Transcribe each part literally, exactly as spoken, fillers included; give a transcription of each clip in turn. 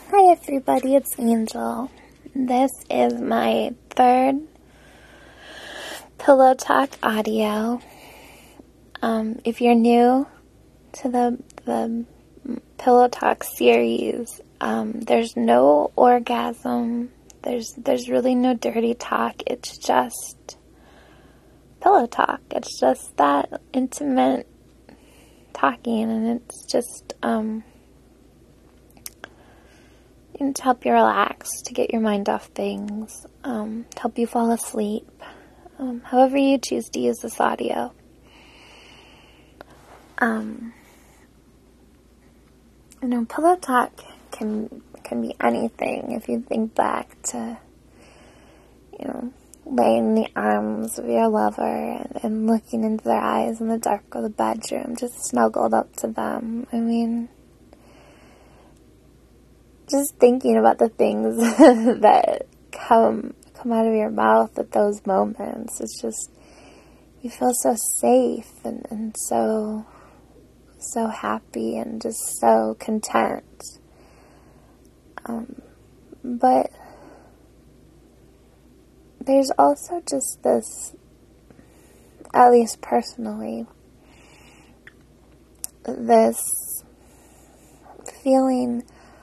Hi everybody, it's Angel. This is my third Pillow Talk audio. Um, if you're new to the, the Pillow Talk series, um, there's no orgasm, there's, there's really no dirty talk, it's just pillow talk. It's just that intimate talking, and it's just, um... to help you relax, to get your mind off things, um, to help you fall asleep, um, however you choose to use this audio. Um, you know, pillow talk can can be anything. If you think back to, you know, laying in the arms of your lover and, and looking into their eyes in the dark of the bedroom, just snuggled up to them. I mean, just thinking about the things that come come out of your mouth at those moments, it's just, you feel so safe and, and so so happy and just so content. Um, but there's also just this, at least personally, this feeling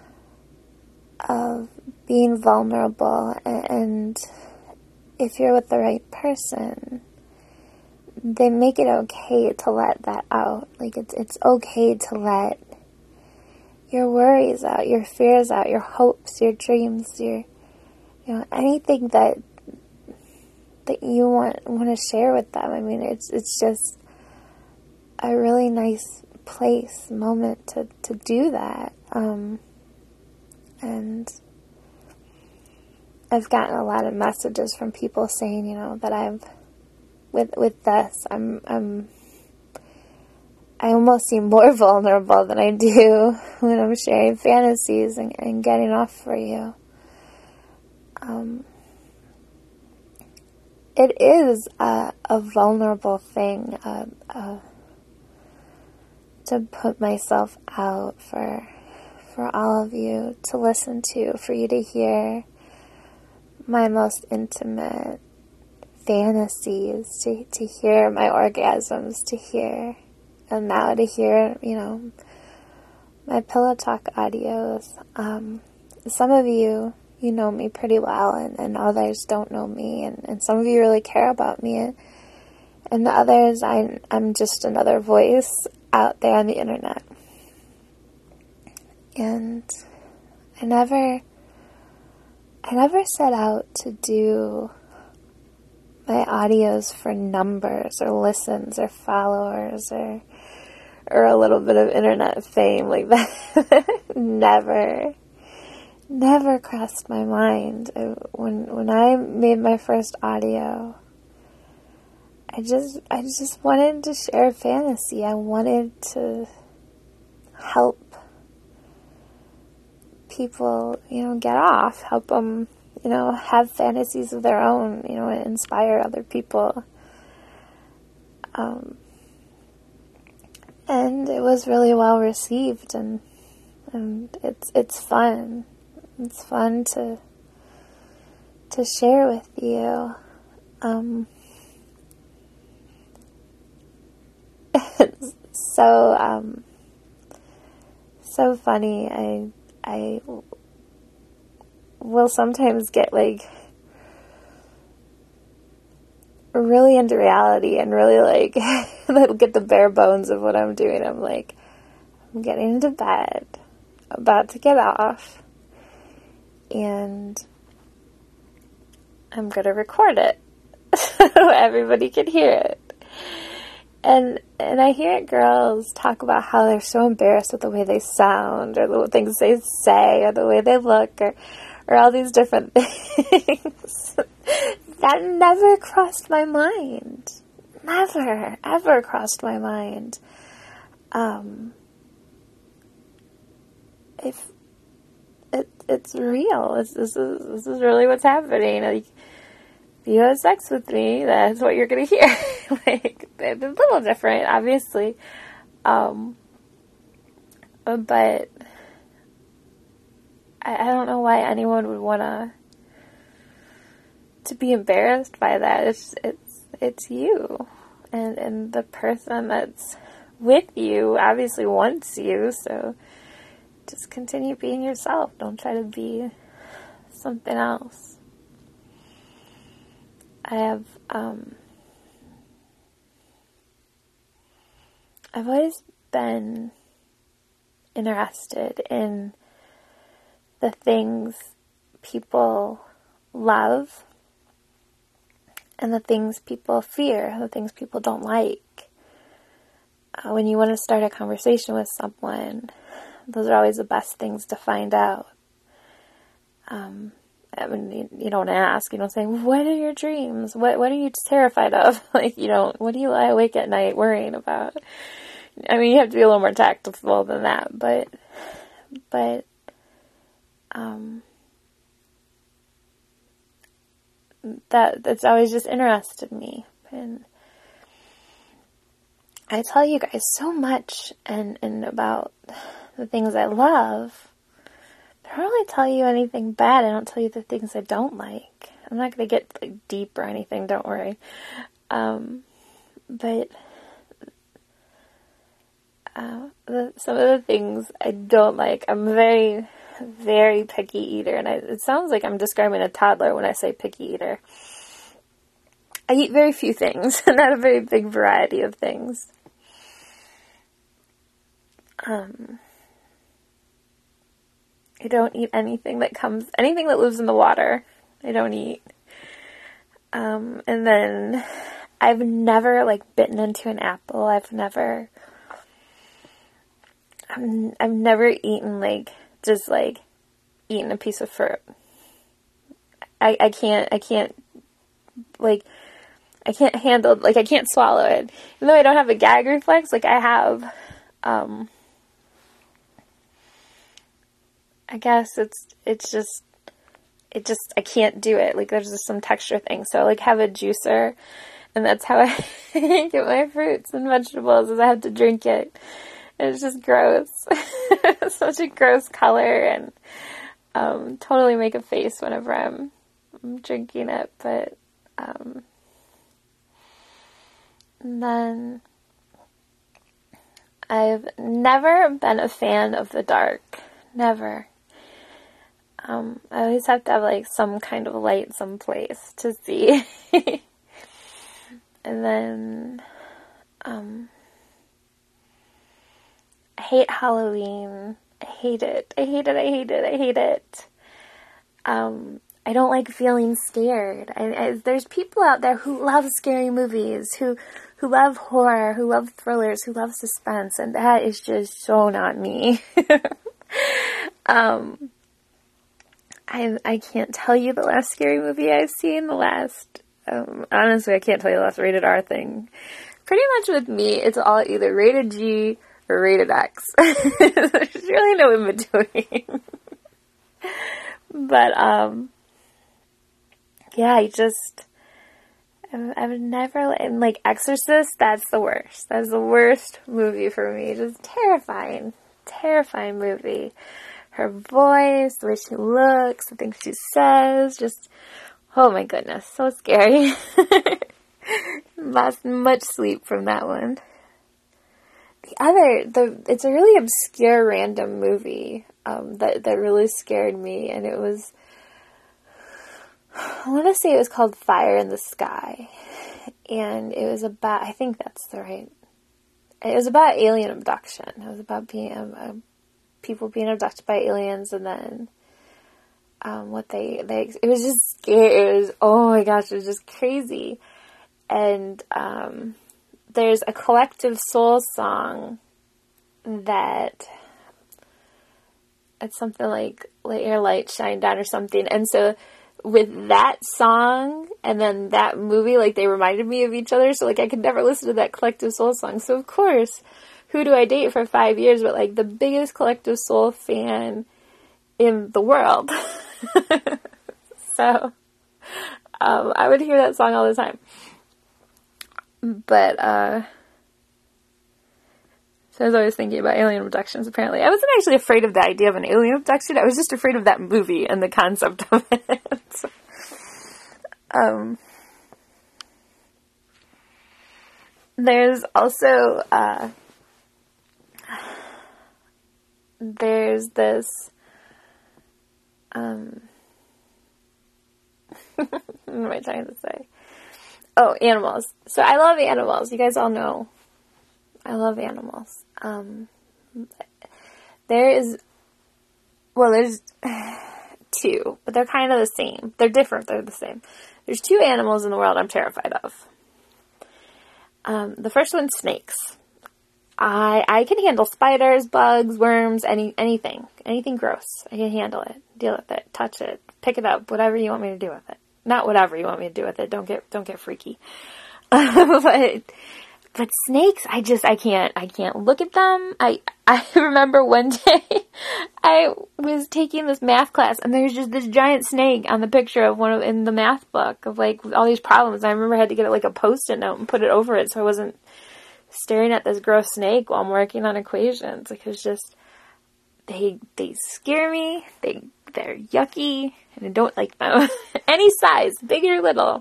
of being vulnerable, and if you're with the right person, they make it okay to let that out. Like, it's it's okay to let your worries out, your fears out, your hopes, your dreams, your, you know, anything that that you want want to share with them. I mean, it's it's just a really nice place, moment to, to do that. Um, And I've gotten a lot of messages from people saying, you know, that I've, with with this, I'm, I'm, I almost seem more vulnerable than I do when I'm sharing fantasies and, and getting off for you. Um, it is a, a vulnerable thing, uh, uh, to put myself out for for all of you to listen to, for you to hear my most intimate fantasies, to, to hear my orgasms, to hear, and now to hear, you know, my Pillow Talk audios. Um, some of you, you know me pretty well, and, and others don't know me, and, and some of you really care about me, and, and the others, I, I'm just another voice out there on the internet. And I never, I never set out to do my audios for numbers or listens or followers or, or a little bit of internet fame like that. Never, never crossed my mind. I, when, when I made my first audio, I just, I just wanted to share fantasy. I wanted to help people, you know, get off, help them, you know, have fantasies of their own, you know, inspire other people. Um, and it was really well received, and, and it's, it's fun. It's fun to, to share with you. Um, so, um, so funny. I, I will sometimes get, like, really into reality and really, like, get the bare bones of what I'm doing. I'm like, I'm getting into bed, about to get off, and I'm going to record it so everybody can hear it. And and I hear girls talk about how they're so embarrassed with the way they sound, or the things they say, or the way they look, or, or all these different things. That never crossed my mind. Never, ever crossed my mind. Um, if it it's real, it's, this is this is really what's happening. Like, if you have sex with me, that's what you're gonna hear. Like, it's a little different, obviously. Um, but I, I don't know why anyone would want to to be embarrassed by that. It's it's it's you, and and the person that's with you obviously wants you. So just continue being yourself. Don't try to be something else. I have um, I've always been interested in the things people love and the things people fear, the things people don't like. Uh, when you want to start a conversation with someone, those are always the best things to find out. Um, I mean, you, you don't ask, you don't say, what are your dreams? What what are you terrified of? Like, you don't, what do you lie awake at night worrying about? I mean, you have to be a little more tactful than that, but, but, um, that, that's always just interested me. And I tell you guys so much and, and about the things I love. I don't really tell you anything bad. I don't tell you the things I don't like. I'm not going to get like deep or anything, don't worry. Um, but uh, the, some of the things I don't like, I'm very, very picky eater. And I, it sounds like I'm describing a toddler when I say picky eater. I eat very few things, not a very big variety of things. Um... I don't eat anything that comes, anything that lives in the water, I don't eat. Um, and then I've never, like, bitten into an apple. I've never, I'm, I've never eaten, like, just, like, eaten a piece of fruit. I, I can't, I can't, like, I can't handle, like, I can't swallow it. Even though I don't have a gag reflex, like, I have, um... I guess it's, it's just, it just, I can't do it. Like, there's just some texture thing. So I, like, have a juicer, and that's how I get my fruits and vegetables, is I have to drink it. And it's just gross. Such a gross color, and um, totally make a face whenever I'm, I'm drinking it. But, um, and then I've never been a fan of the dark. Never. Um, I always have to have, like, some kind of light someplace to see. And then, um, I hate Halloween. I hate it. I hate it. I hate it. I hate it. Um, I don't like feeling scared. I, I, there's people out there who love scary movies, who, who love horror, who love thrillers, who love suspense, and that is just so not me. um, I I can't tell you the last scary movie I've seen, the last, um, honestly, I can't tell you the last rated R thing. Pretty much with me, it's all either rated G or rated X. There's really no in between. But, um, yeah, I just, I've, I've never, and like Exorcist, that's the worst. That's the worst movie for me. Just terrifying, terrifying movie. Her voice, the way she looks, the things she says, just, oh my goodness, so scary. Lost much sleep from that one. The other, the it's a really obscure random movie um, that, that really scared me, and it was, I want to say it was called Fire in the Sky, and it was about, I think that's the right, it was about alien abduction. It was about being a, a people being abducted by aliens, and then um, what they, they, it was just scary. It was, oh my gosh, it was just crazy. And um, there's a Collective Soul song that, it's something like, let your light shine down or something. And so with that song and then that movie, like, they reminded me of each other. So, like, I could never listen to that Collective Soul song. So, of course, who do I date for five years, but, like, the biggest Collective Soul fan in the world. So, um, I would hear that song all the time. But, uh, So I was always thinking about alien abductions, apparently. I wasn't actually afraid of the idea of an alien abduction. I was just afraid of that movie and the concept of it. um, there's also, uh, there's this, um, what am I trying to say? Oh, animals. So I love animals. You guys all know I love animals. Um, there is, well, there's two, but they're kind of the same. They're different. They're the same. There's two animals in the world I'm terrified of. Um, the first one's snakes. I I can handle spiders, bugs, worms, any anything. Anything gross. I can handle it. Deal with it. Touch it. Pick it up. Whatever you want me to do with it. Not whatever you want me to do with it. Don't get don't get freaky. but but snakes, I just I can't I can't look at them. I I remember one day I was taking this math class and there's just this giant snake on the picture of one of in the math book of like all these problems. I remember I had to get it like a post-it note and put it over it so I wasn't staring at this gross snake while I'm working on equations. Like, it's just, they, they scare me, they, they're yucky, and I don't like them. Any size, big or little.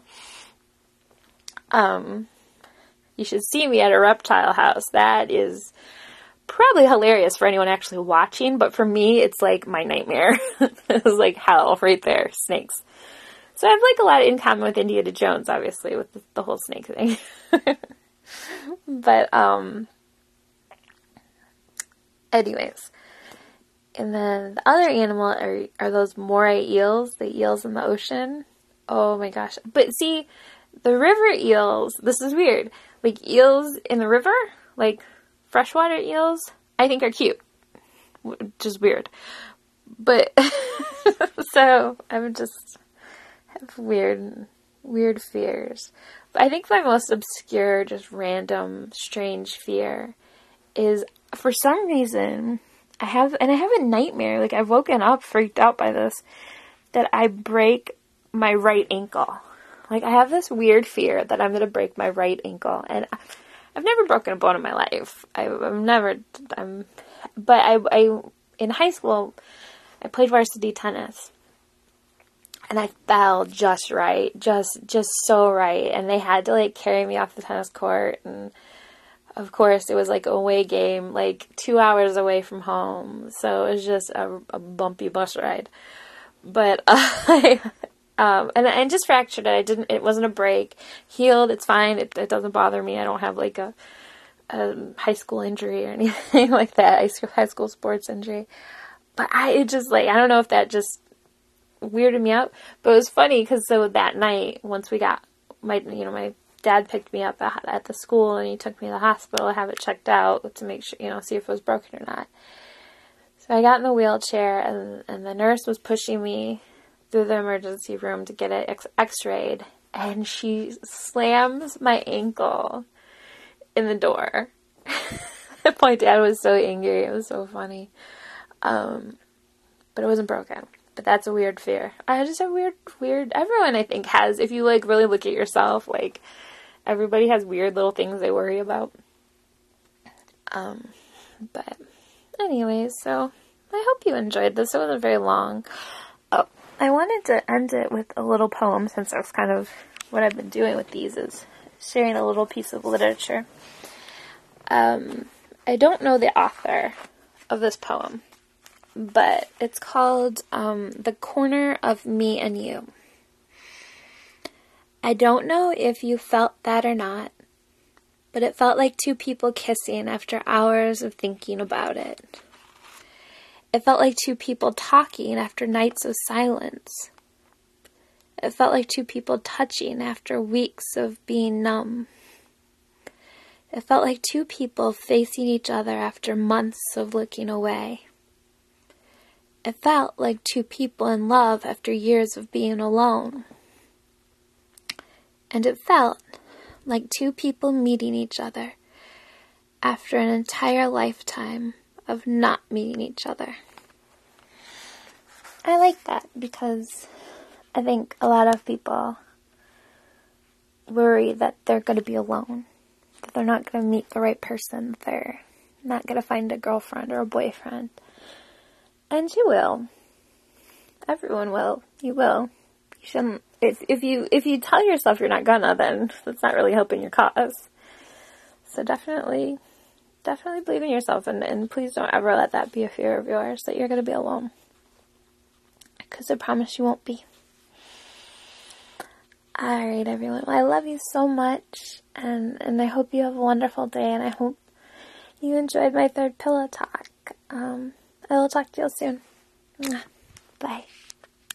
Um, you should see me at a reptile house. That is probably hilarious for anyone actually watching, but for me, it's like my nightmare. It's like hell right there, snakes. So I have like a lot in common with Indiana Jones, obviously, with the, the whole snake thing. But, um, anyways, and then the other animal are, are those moray eels, the eels in the ocean. Oh my gosh. But see, the river eels, this is weird, like eels in the river, like freshwater eels, I think are cute, which is weird. But, so, I'm just, have weird, weird fears. I think my most obscure, just random, strange fear is, for some reason, I have, and I have a nightmare, like I've woken up freaked out by this, that I break my right ankle. Like I have this weird fear that I'm going to break my right ankle, and I've never broken a bone in my life. I, I've never, I'm, but I, I, in high school, I played varsity tennis. And I fell just right, just, just so right. And they had to like carry me off the tennis court. And of course it was like a away game, like two hours away from home. So it was just a, a bumpy bus ride. But, uh, I, um, and I just fractured it. I didn't, it wasn't a break. Healed. It's fine. It, it doesn't bother me. I don't have like a, a high school injury or anything like that. High school sports injury. But I, it just like, I don't know if that just weirded me out, but it was funny because so that night, once we got my, you know, my dad picked me up at, at the school and he took me to the hospital to have it checked out to make sure, you know, see if it was broken or not. So I got in the wheelchair and, and the nurse was pushing me through the emergency room to get it x- x-rayed, and she slams my ankle in the door. My dad was so angry. It was so funny. Um, but it wasn't broken. But that's a weird fear. I just have weird, weird, everyone I think has, if you like really look at yourself, like everybody has weird little things they worry about. Um, but anyways, so I hope you enjoyed this. It wasn't very long. Oh, I wanted to end it with a little poem, since that's kind of what I've been doing with these, is sharing a little piece of literature. Um, I don't know the author of this poem, but it's called um, The Corner of Me and You. I don't know if you felt that or not, but it felt like two people kissing after hours of thinking about it. It felt like two people talking after nights of silence. It felt like two people touching after weeks of being numb. It felt like two people facing each other after months of looking away. It felt like two people in love after years of being alone. And it felt like two people meeting each other after an entire lifetime of not meeting each other. I like that because I think a lot of people worry that they're going to be alone, that they're not going to meet the right person, that they're not going to find a girlfriend or a boyfriend. And you will. Everyone will. You will. You shouldn't. If, if you if you tell yourself you're not gonna, then that's not really helping your cause. So definitely, definitely believe in yourself, and, and please don't ever let that be a fear of yours, that you're going to be alone. Because I promise you won't be. Alright, everyone. Well, I love you so much, and, and I hope you have a wonderful day, and I hope you enjoyed my third pillow talk. Um, I will talk to you soon. Bye.